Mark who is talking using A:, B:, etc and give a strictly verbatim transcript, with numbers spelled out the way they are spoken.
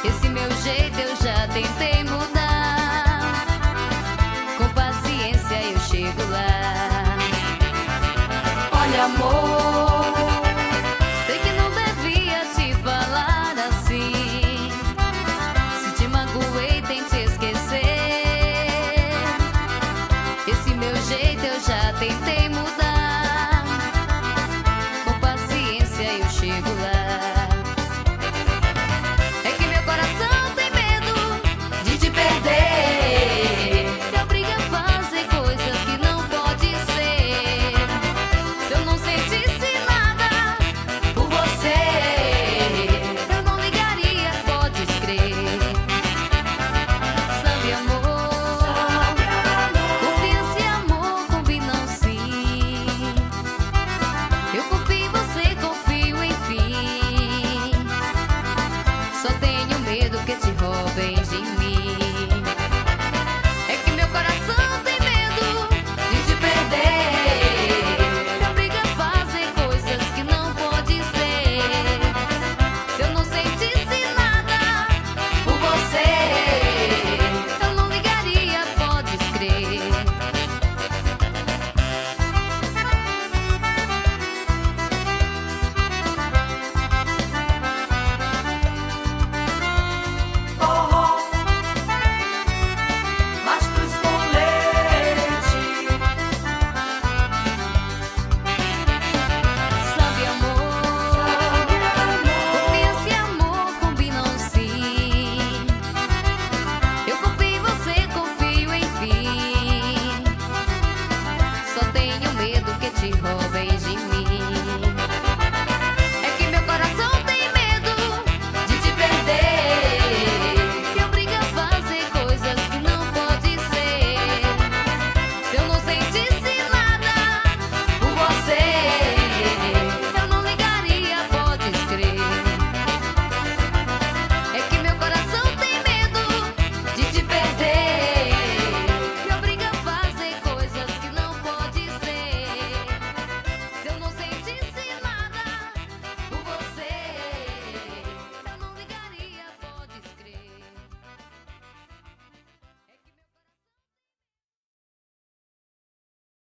A: Esse meu jeito eu já tentei mudar. Com paciência eu chego lá. Olha, amor, sei que não devia te falar assim. Se te magoei, tente esquecer. Esse meu jeito eu já tentei mudar. Com paciência eu chego lá. É que meu coração tem medo de te perder. Me obriga a fazer coisas que não pode ser. Se eu não sentisse nada por você, eu não ligaria, podes crer. Sabe, amor, confiança e amor combinam sim. Eu confio em você, confio, enfim. Só tenho medo que te